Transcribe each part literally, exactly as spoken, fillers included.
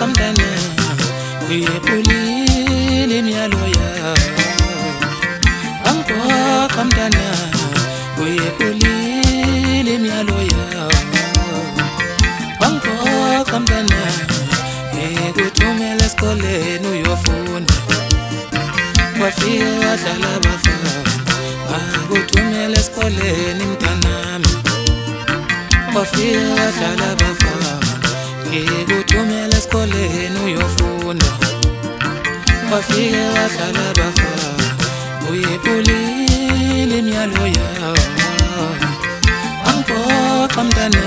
kamntana uyephulile imiyalo yakho. Wangiphoqa mntana uyephulile imiyalo yakho. Wangiphoqa mntana ngikuthumela esikoleni uyofunda. Wafika wadlala abafana ngakuthumela esikoleni mntanami. Wafika wadlala abafana ngikuthumela esikoleni uyofunda. Wafika wadlala abafana uyephulile imiyalo yakho. Wangiphoqa mntana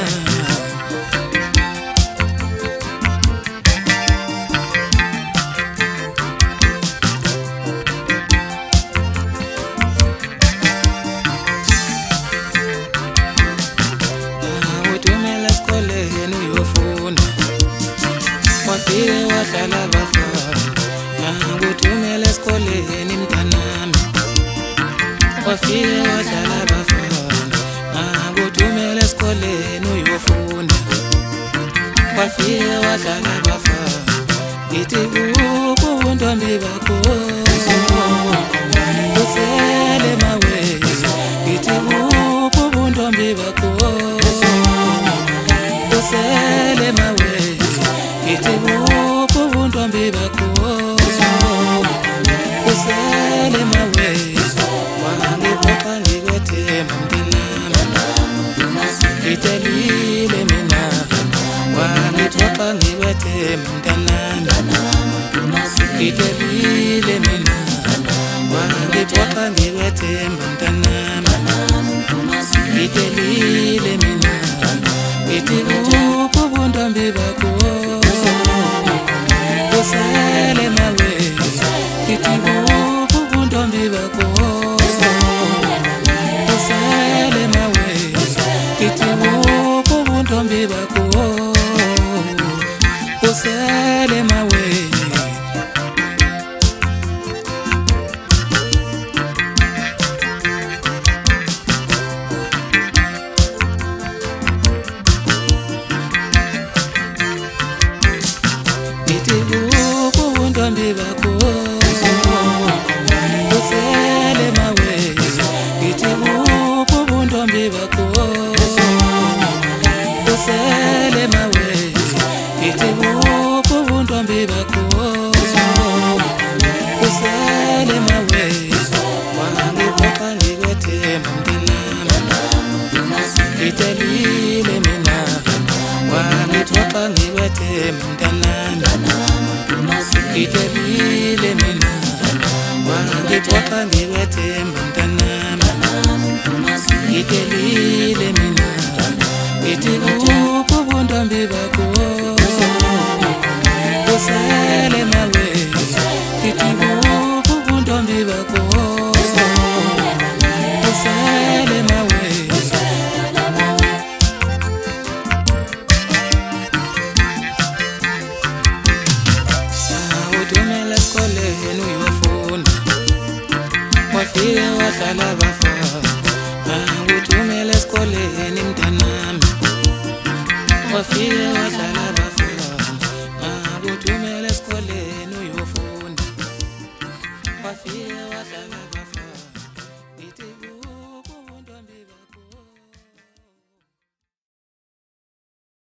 wafike wadlala abafana ngakuthumela esikoleni mntanami. Wafike wadlala abafana ngakuthumela esikoleni uyofunda. Wafike wadlala abafana ngithi kuphi ubuntombi bakho usele mawe. Ngithi kuphi ubuntombi bakho usele mawe. Ngithi kuphi ubuntombi bakho usele mawe. Wangiphoqa ngikwethemba mntanami ngitelile mina. Wangiphoqa ngikwethemba mntanami ngitelile mina. Wangiphoqa ngikwethemba mntanami ngitelile mina. Ngithi kuphi ubuntombi bakho usele mawe. Ngithi kuphi ubuntombi bakho usele mawe. Ngithi kuphi ubuntombi bakho usele mawe. Ngithi kuphi ubuntombi bakho usele mawe. Ngithi kuphi ubuntombi bakho usele mawe. Ngithi kuphi ubuntombi bakho usele mawe. Wangiphoqa ngikwethemba mntanami ngitelile mina. Wangiphoqa ngikwethemba mntanami ngitelile mina. Wangiphoqa ngikwethemba mntanami ngitelile mina. Ngithi kuphi ubuntombi bakho usele mawe. Ngithi kuphi ubuntombi bakho usele mawe. Ngikuthumela esikoleni uyofunda. Wafike wadlala abafana ngikuthumela esikoleni mntanami. Wafike wadlala abafana